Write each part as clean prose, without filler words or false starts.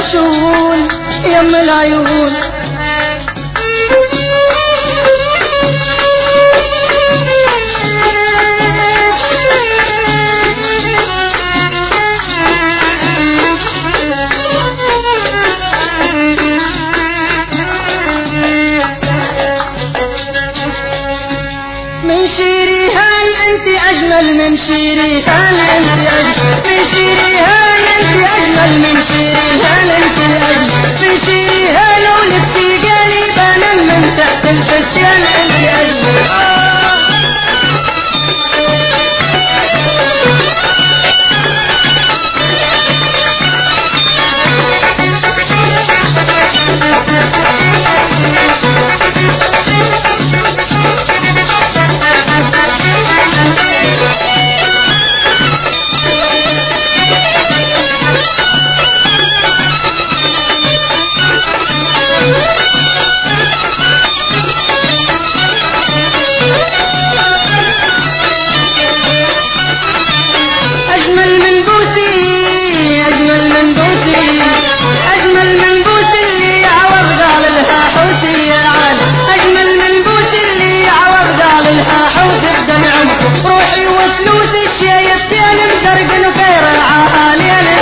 شون يم العيون. من شيريهان انت اجمل من شيريهان انت اجمل من شيريهان انت اجمل من شيريهان انت اجمل من شيريهان ولفتي قلبانا من تحت الفستان انت اجمل. روحي وفلوس الشايب تاني مزرقن وخير العالي انا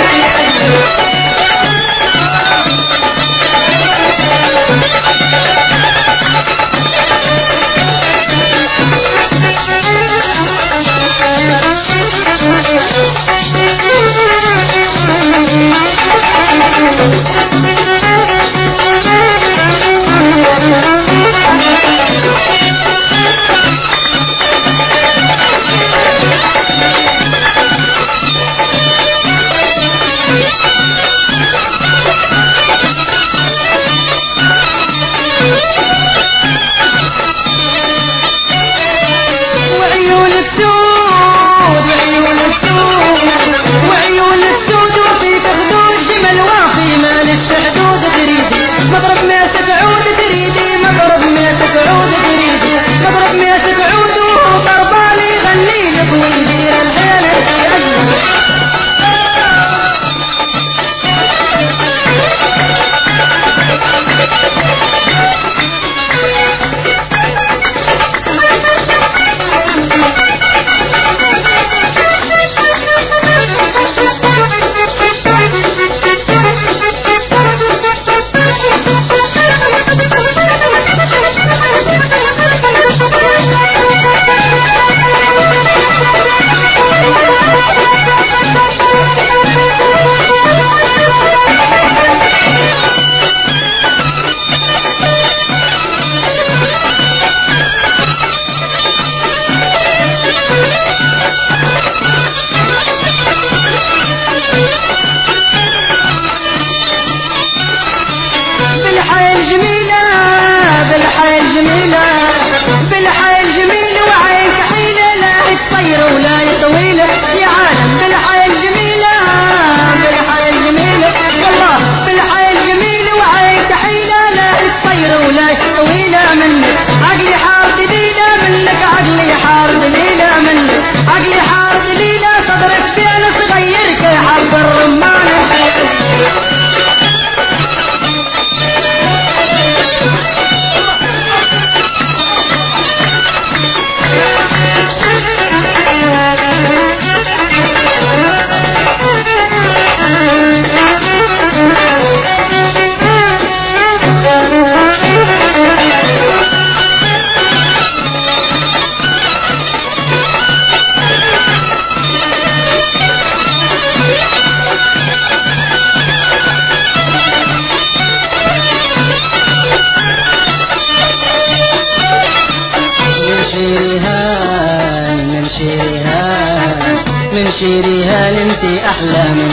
من شيريهان انت احلى من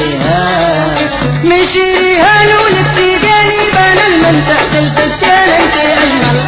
شيريهان من شيريهان ولفتي قلبانا من تحت الفستان انت اجمل.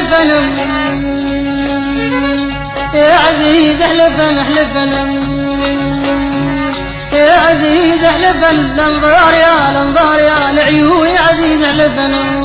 احلفن يا عزيز احلفن احلفن يا عزيز احلفن الانظار يا الانظار يا العيون يا عزيز احلفن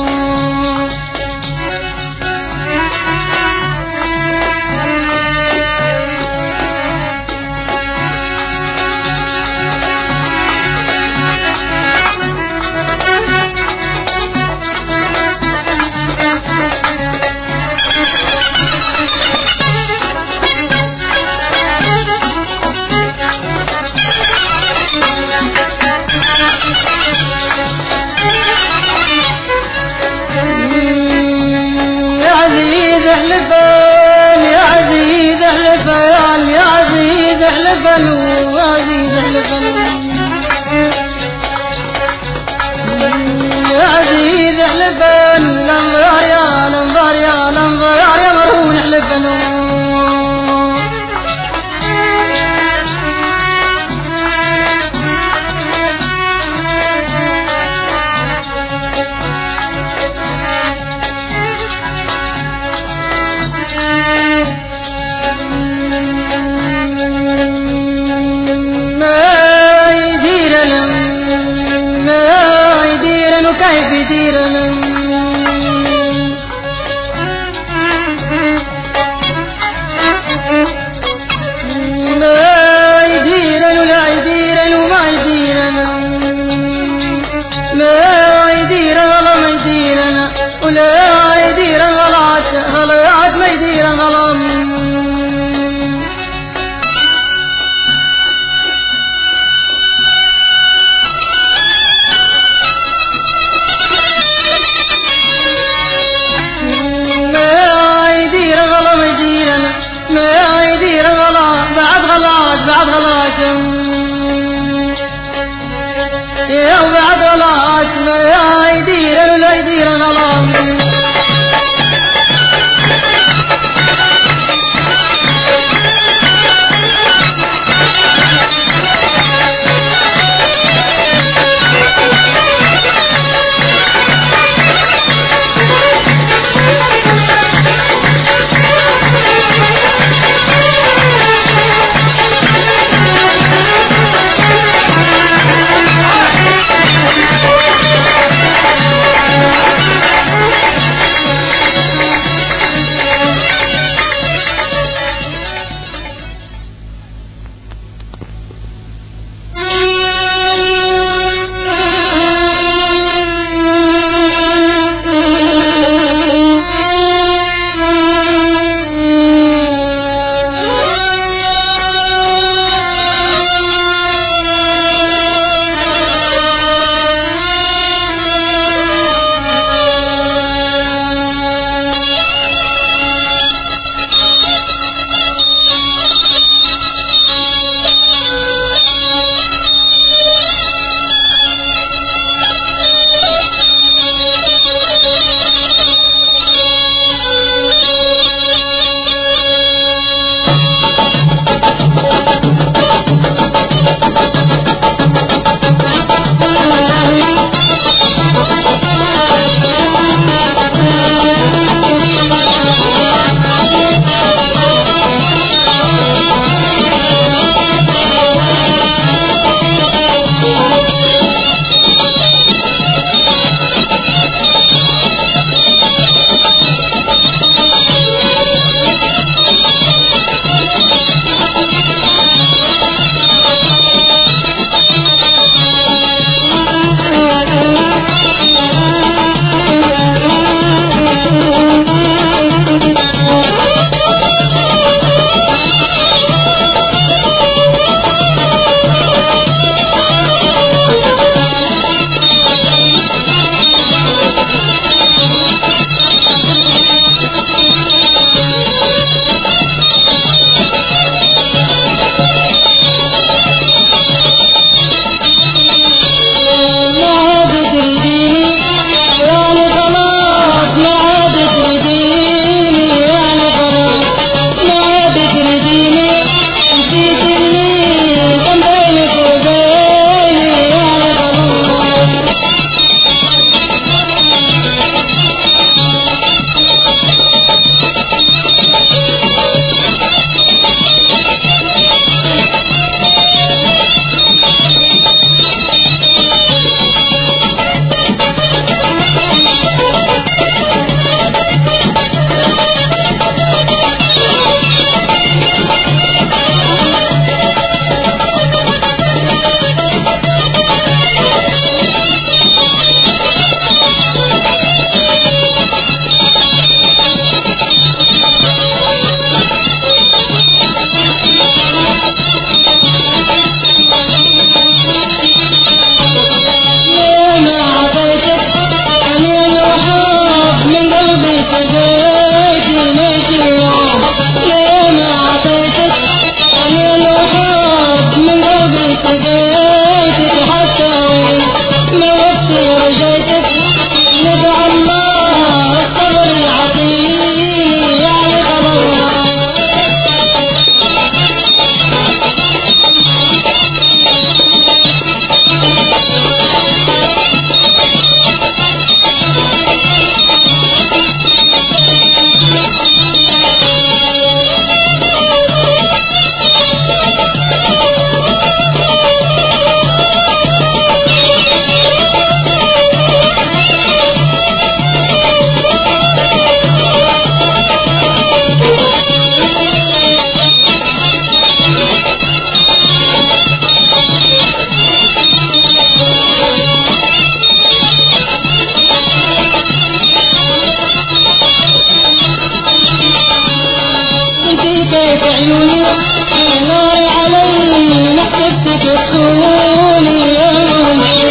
تكسوني يا ناري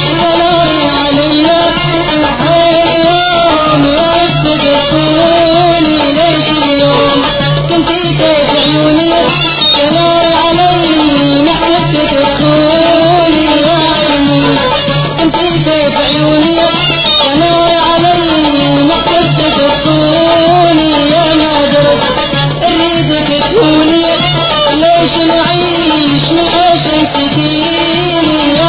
عليا يوم يا رب تكسوني ليش اليوم كنتي كيف عيوني يا ناري علي محبت تكسوني يا عيني كنتي كيف عيوني يا ناري علي محبت تكسوني يا ما درت اريدك تكوني ليش نعيش من عشق تديني يا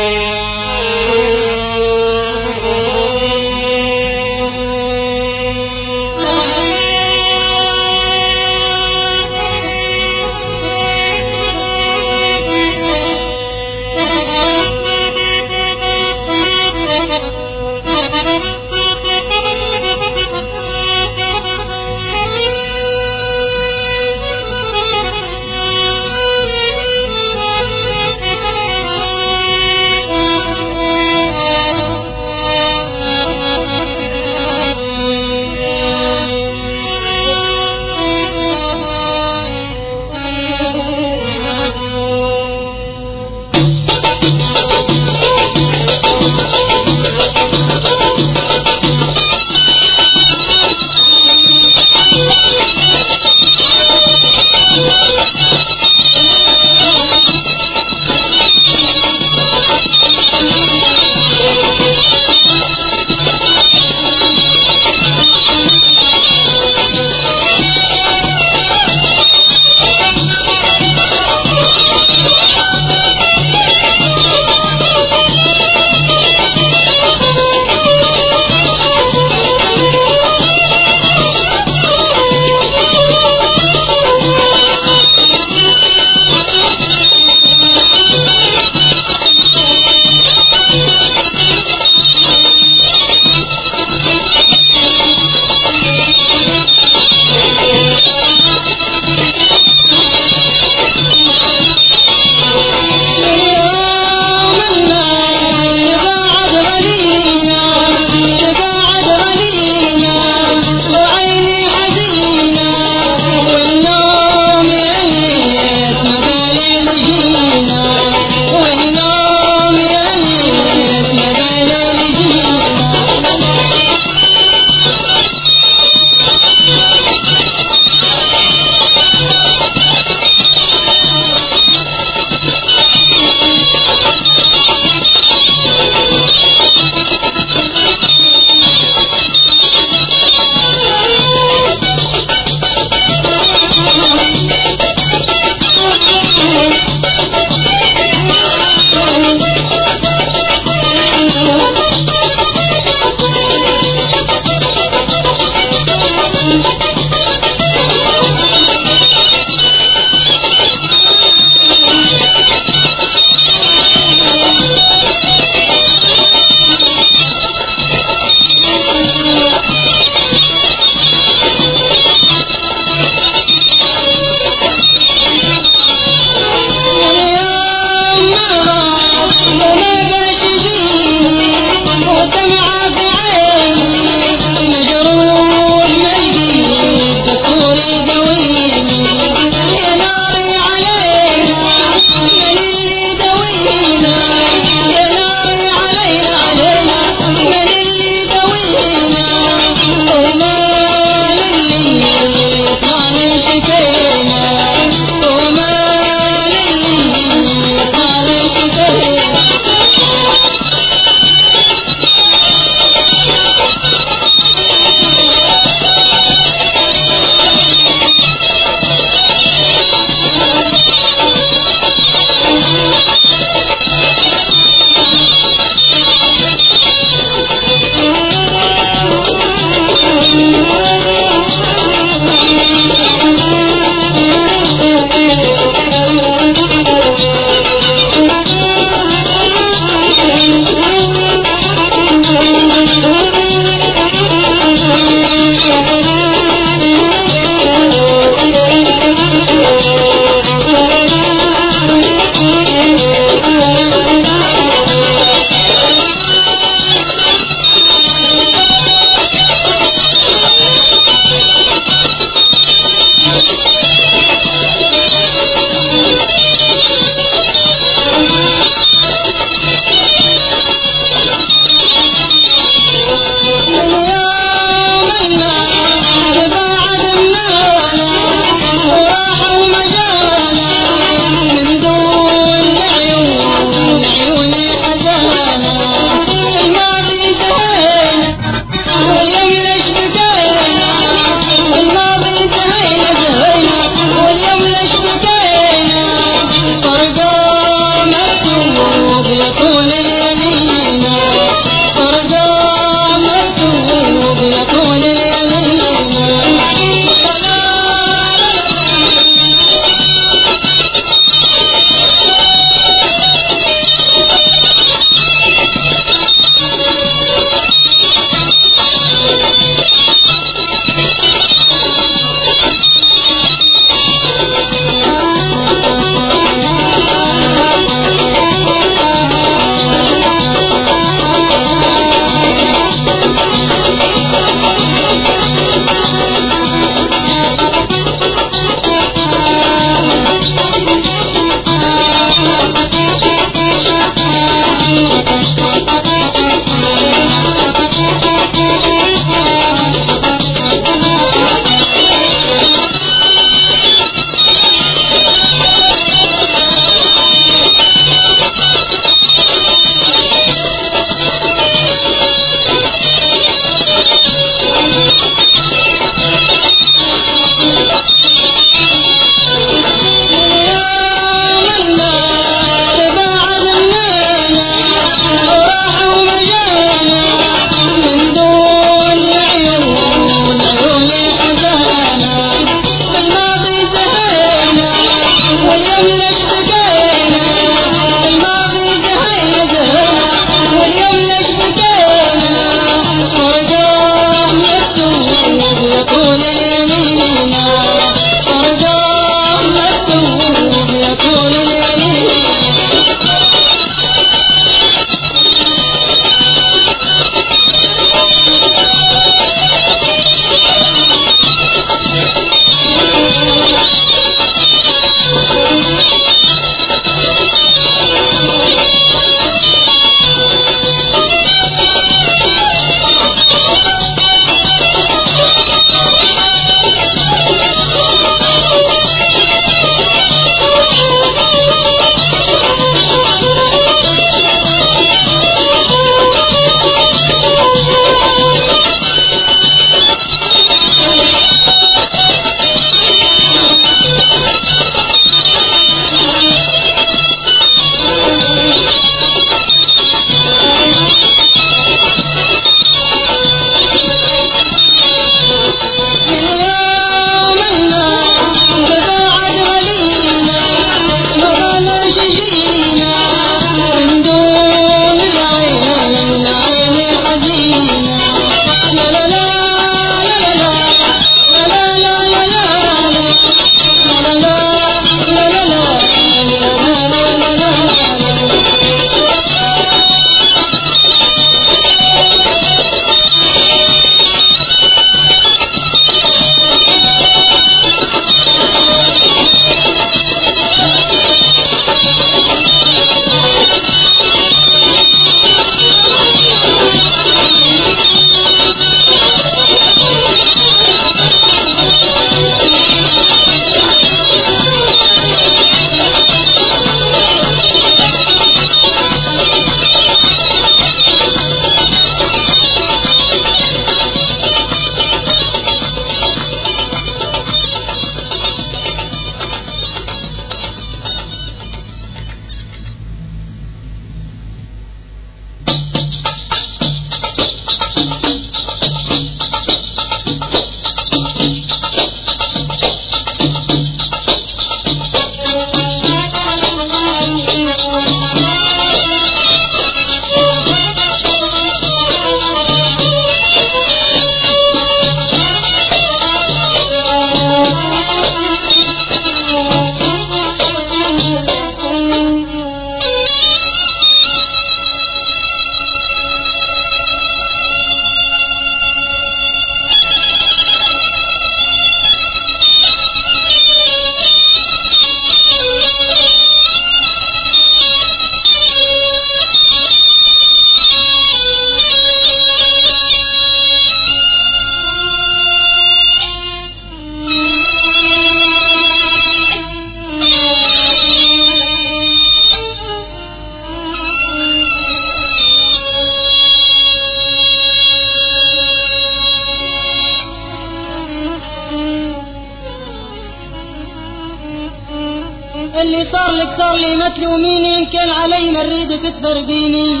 اللي صار لك صار لي ما تلوميني، إن كان علي ما نريدك تفرقيني.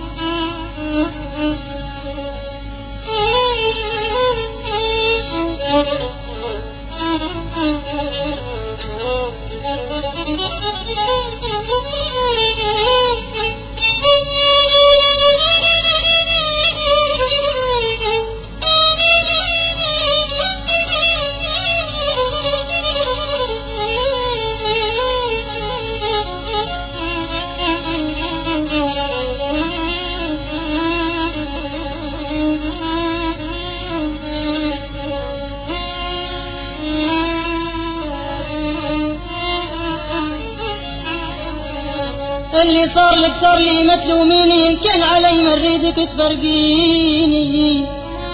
اللي صار لك صار لي ما تلوميني، إن كان علي ما نريدك تفرقيني.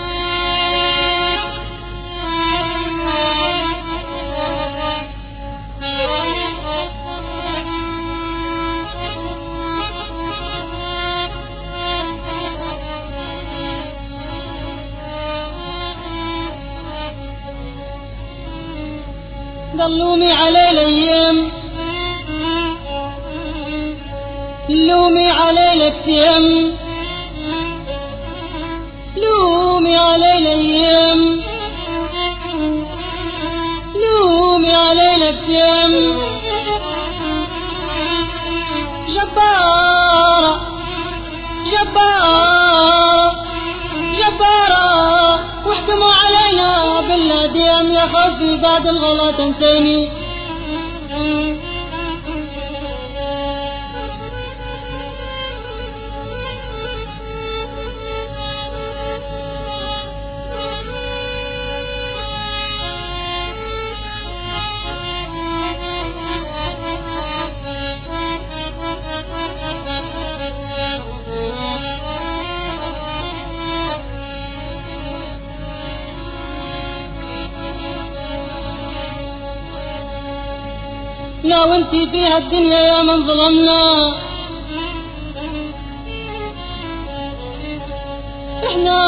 ضلومي علي الأيام، لومي علي الاكتئام، لومي علي الايام، لومي علي الاكتئام. جبارة جبارة جبارة، واحكموا علينا بالإعدام، يا خوفي بعد الغلط انسيني. لا وانتي في هالدنيا يا من ظلمنا، احنا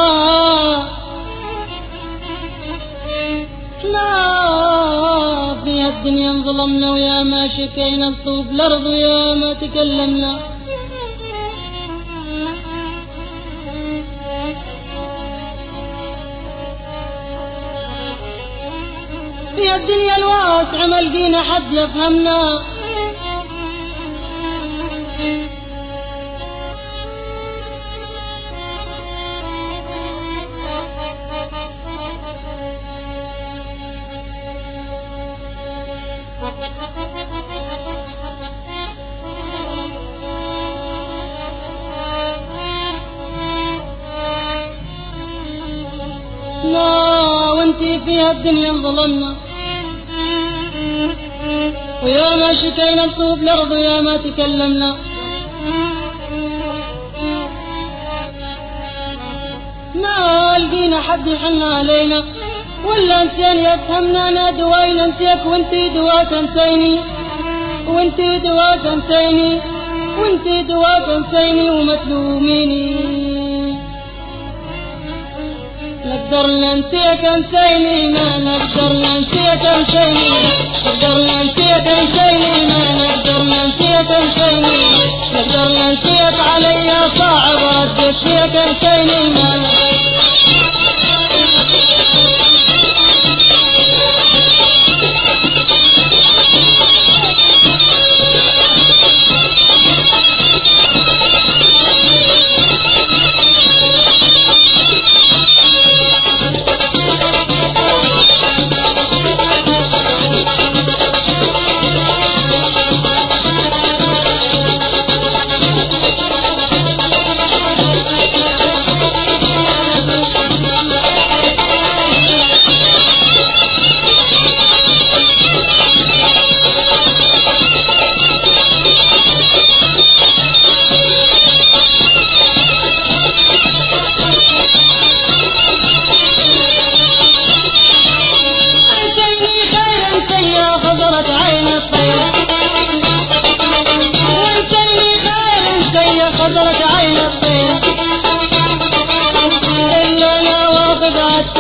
في هالدنيا انظلمنا، ويا ما شكينا صوب الارض ويا ما تكلمنا. في الدنيا الواسعة ما لقينا حد يفهمنا، لا وانتي في هالدنيا انظلمنا، ويا ما شكينا بصوب الأرض ويا ما تكلمنا. ما لقينا حد يحن علينا، ولا انسان يفهمنا. انا دواي انسيك وانتي دوا تنسيني، وانتي دوا تنسيني، وانتي دوا تنسيني وما تلوميني. نقدر ننسيك انسيني، ما نقدر ننسيك انسيني، نقدر ننسيك انسيني، ما نقدر ننسيك انسيني، نقدر ننسيك عليا صعب ردك فيك انسيني، ما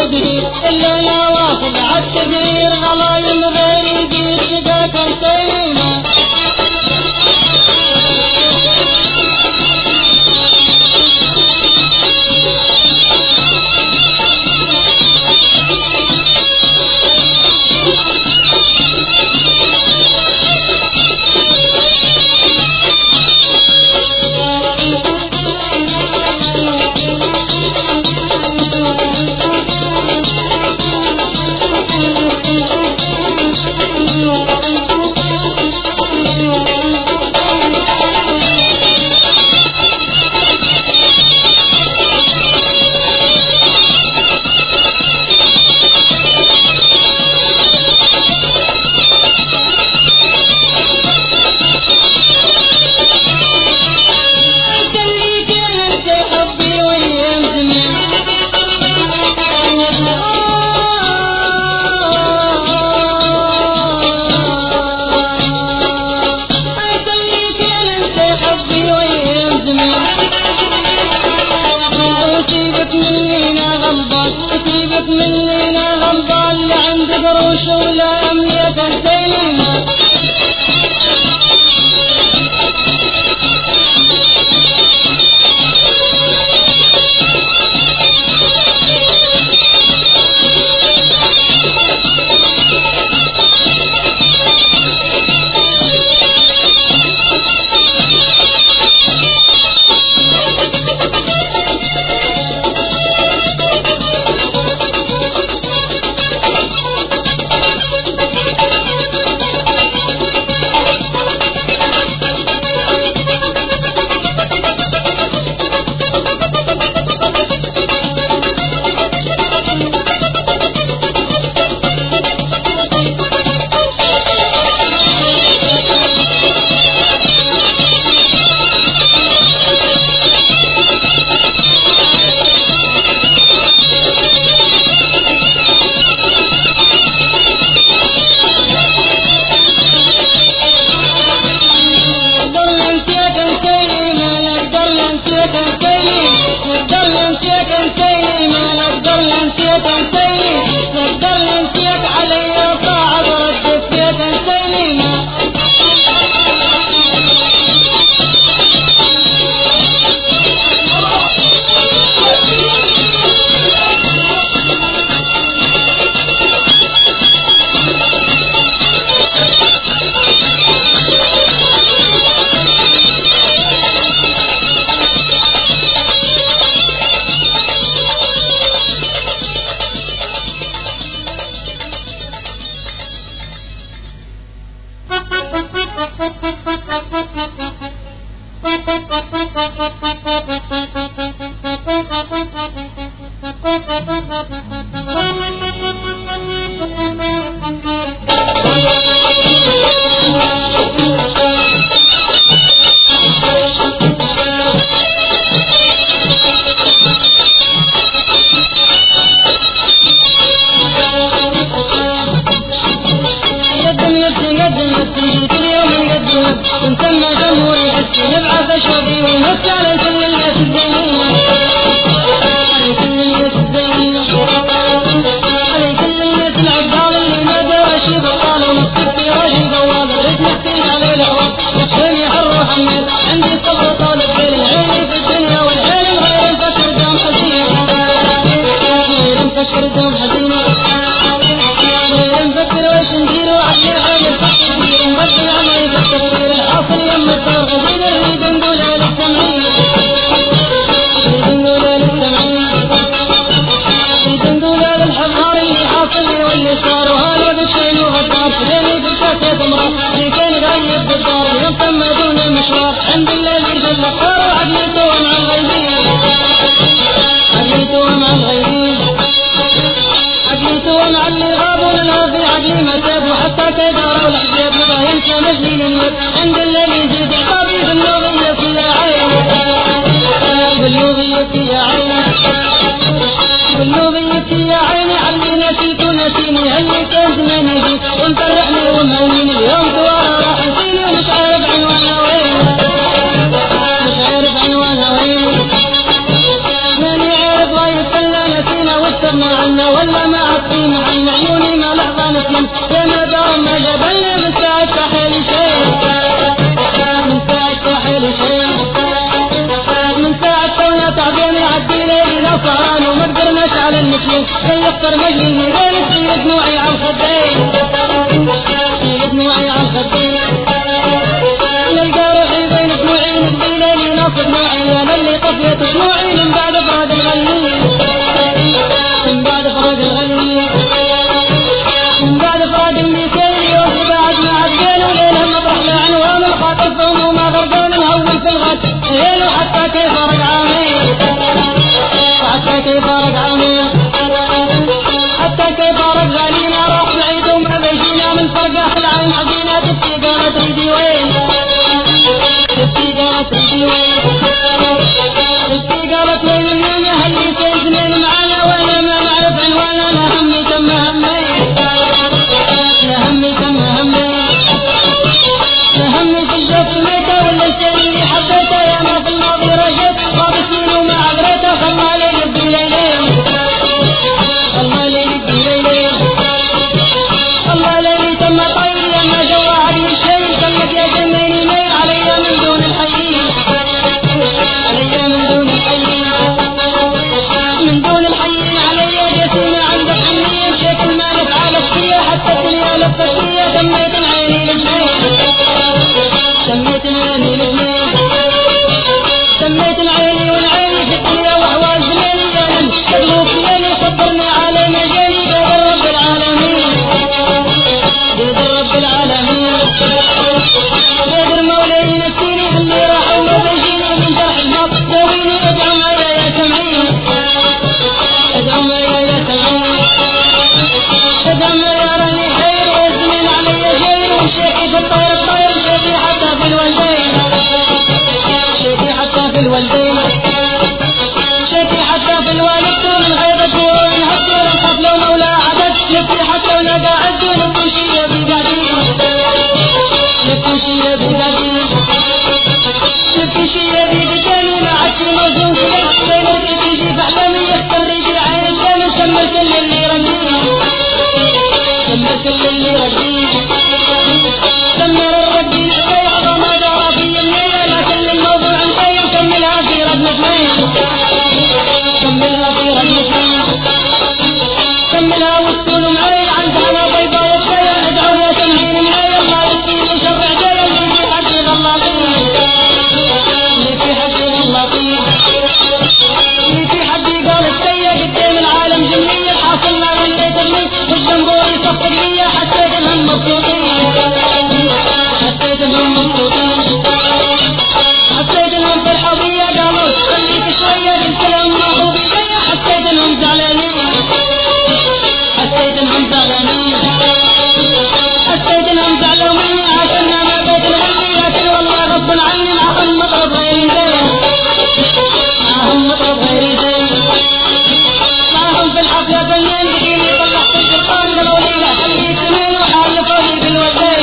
تدهير إلا لا واصل عالتدهير غلايم غير يدير شقاك سليمة سيبك من لينا غلطان اللي عند قروش ولا أمنية سليمة ونسمى جمهور يحس نبعث شوقي ونمس على كل الناس الزينين على كل الناس الزينين على كل الناس العقال اللي ما دار شي بطال ومسكت في راجل قوال الريت مسكين عليه العوض وشهم يحر محمد عندي صبر طالب بين العين في الدنيا والعين غير مفكر دوم حزين غير مفكر دوم حزين غير مفكر وش نديرو عشي عامل فكر نبدل عمري بالتفكير الحاصل يم الدار غزيل نريد نقول للسمعين نريد نقول للسمعين نريد نقول للحضار اللي حاصل لي واللي صار وهذا بالشيل وغدار شليني بالكاسة امرأة اللي كان غايب بالدار اليوم تم دون المشوار الحمد لله اللي جل خير وعقلي توه مع الغيبين عقلي توه مع الغيبين عقلي توه مع اللي غابوا لنا في عقلي ما تاب وحتى كدار والحجاب نبغى ينسى مجلي للنور عند اللي يزيد عقابي باللوبية يا عين باللوبية يا عين باللوبية يا عيني علي نسيت ونسيني هلي كان زماني جيت ومفرحني ومهوني اليوم دوارة راح نسيني ومش عارف عنوانها وين مش عارف عنوانها وين ماني عارف غايب فلا نسينا استغنى عنا ولا ما عطي معين عيوني ما لحظة نسلم يا ما دار ما جبلنا من ساعة ساحل شيء من ساعة ساحل شيء من ساعة تونا تعبين يعدي ليلي نصران وما قدرناش على المسلم سيختار مجلي غير سيد دموعي على الخدين سيد دموعي على الخدين نلقى روحي بين دموعي نقضي ليلي ناصر دموعي انا اللي طفيت دموعي من بعد افراد الغني من بعد افراد الغني من بعد افراد اللي كان يوم بعد ما عدين وليلها مطرح لعنوان الخاطر فهم وما غرقان نهون في الغد ليله حتى كيف رجعامي حتى كيف رجعامي حتى كيف رجعالينا روح بعيد وما بيجينا من فرقة العين حزينة تبكي قالت تريدي وين تبكي قالت تريدي وين تبكي قالت وين مني هلي سيزنين معانا وانا ما نعرف عنوانا لا همي تم همي لا همي تم همي لا همي في الجوف سميته ولا الشيء اللي حبيته يا ما في الماضي رجيت غاب سنين وما عبريته خلى ليلي في ليلين خلى ليلي في ليلين خلى ليلي تم طيري يا ما جوا علي شيء خلت يا جميني ميل علي من دون الحي علي من دون الحي من دون الحي علي جسمي عندك حنية شكل ما نفعلك فيها حتى الدنيا لفت فيها سميت العيني الاثنين سميت العيني الاثنين سميت العيني والعيني في الدنيا واحوال زميلي يا من مغلوب ليلي صبرني على مجالي قدر رب العالمين قدر رب العالمين قدر مولاي نسيني اللي راح وما بيجيني من جرح الموت داويني ادعو معايا يا سمعين ادعو معايا يا سمعين ادعو معايا راني خير والزميل علي جاير وشيخي في الطير شيخي حتى في الوالدين شيخي حتى في الوالدين شيخي حتى في الوالد من غيبة ومن هدي الخف لو مولى عدد نبكي حتى ولا قاعد نبكي يا بقادي نبكي يا بقادي نبكي يا بقادي ما عادش موزون كلك بينك تيجي بعلمي يختار ريدي عين كامل سمر كل اللي رديه سمر كل اللي رديه سمر الردين عطيه وما دار في يمنيه لكن الموضوع انتهي وكملها في ردم اثنين كملها في ردم اثنين كملها والسول معي عندها انا بيضاء الداية ادعو يا تمهين معي الله يسقيني شرع داية اللي في حقي غلاطين اللي في حقي غلاطين اللي في حقي قال السيء قدام العالم جملية حاصل ما من يدرني والجمهور يصفق لي حسيت انهم مبسوطين حسيت انهم مبسوطين حسيت انهم فرحوا بيا قالوا خليك شوية بالكلام ما هو بيدي حسيت انهم زعلانين حسيت انهم زعلانين حسيت انهم زعلوا مني عشان ما بيت الغني لكن والله غصب عني معهم مطرب غير زين معهم مطرب غير زين معهم في الحفلة فنان بقيني طلعت الشيطان قالوا لي لا خليك من وحالفوا لي بالوزين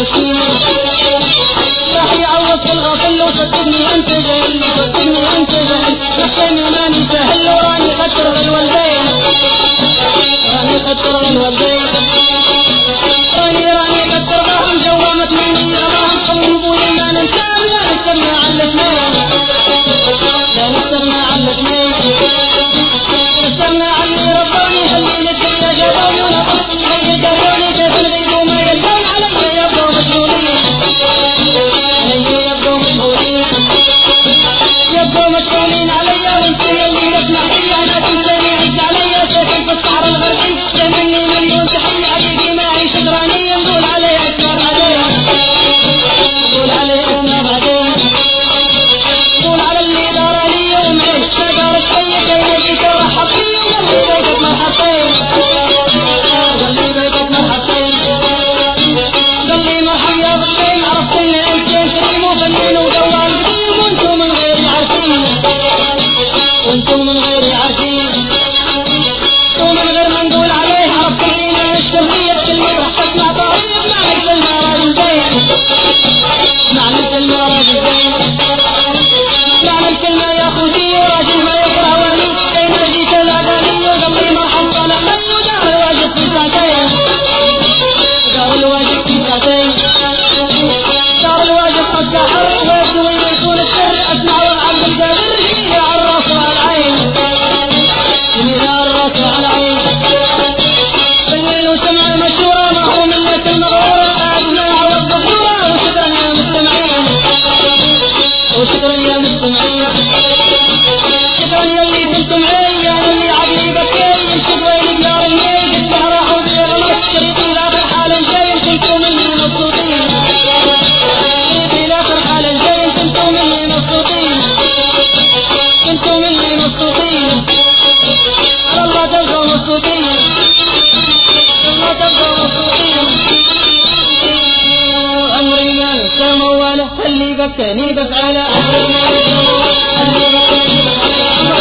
مسكين راح يعوض في الغفل وصدقني انت جاهل صدقني انت جاهل الشام ماني سهل وراني خسر الوالدين راني خسر الوالدين راني خسر غاهم جوامت مني غاهم قلبوا لي ما ننسى لا نستغنى عن الاثنين لا نستغنى عن الاثنين نستغنى عن اللي ربوني خليني الدنيا جابوني ونطق هي جابوني كيف نغيب وما يلزم علي يبقوا مشغولين علي يبقوا مشغولين يبقوا مشغولين علي وانت يلي نسمع فيا انا تنساني عز علي ساكن في الصحراء الغربي مني مليون تحية حبيبي ما عيش دراني نقول عليه اسمع بعدين نقول عليه اسمع بعدين نقول على اللي دار لي يوم عيش ما دار شوية كي نجيك ورحب فيه وقلبي بيتك مرحبتين قلبي بيتك مرحبتين قلبي مرحب يا بطين عرفتني انت كريم وفنان ودوام قديم وانتم من غيري عارفين وانتم من غيري عارفين ومن غير ما نقول عليه عرفتني ما الشهرية كلمة راح تسمع طريق معنى الكلمة راجل زين معنى الكلمة راجل زين معنى الكلمة يا خوتي وراجل ما يكره وليد كي نجيك الأغاني وقلبي مرحب طالع لي ودار الواجب في ساعتين دار الواجب في ساعتين دار الواجب قد سحر ويبدو يكون السر أسمع والعبد القادر جميلة على الراس وعلى العين جميلة على الراس وعلى العين بالليل وسمع المشورة ما هو ملة المغرورة أسمع والضفورة وشكرا يا مستمعين وشكرا يا مستمعين شكرا يا اللي كنتم عين يا اللي عبلي بكي شكوين بنار الميل السهرة حوضي غلط شريطي لاخر حالا جاي كنتم مني مبسوطين شريطي لاخر حالا جاي كنتم مني مبسوطين كنتم مني مبسوطين الله تبقوا مبسوطين الله تبقوا مبسوطين أمري ما نسمى ولا اللي بكاني بفعله اللي بكاني بفعله